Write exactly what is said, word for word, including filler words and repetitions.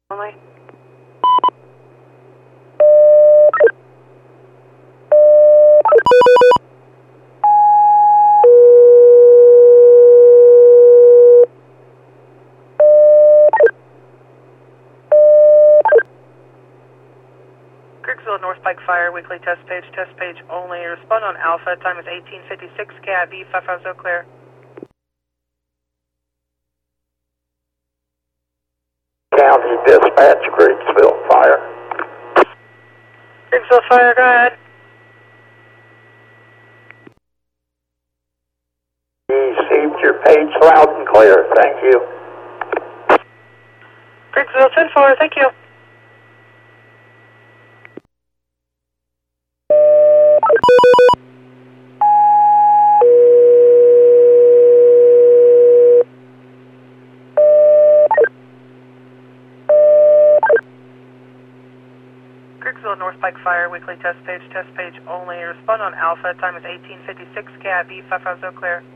Only. Kirksville North Pike Fire, weekly test page, test page only. Respond on Alpha, time is eighteen fifty-six, K I V five five zero clear. County Dispatch, Kirksville Fire. Kirksville Fire, go ahead. Received your page loud and clear, thank you. Kirksville ten four, thank you. Kirksville North Pike Fire, weekly test page, test page only. Respond on Alpha, time is eighteen fifty-six, K I V five five zero clear.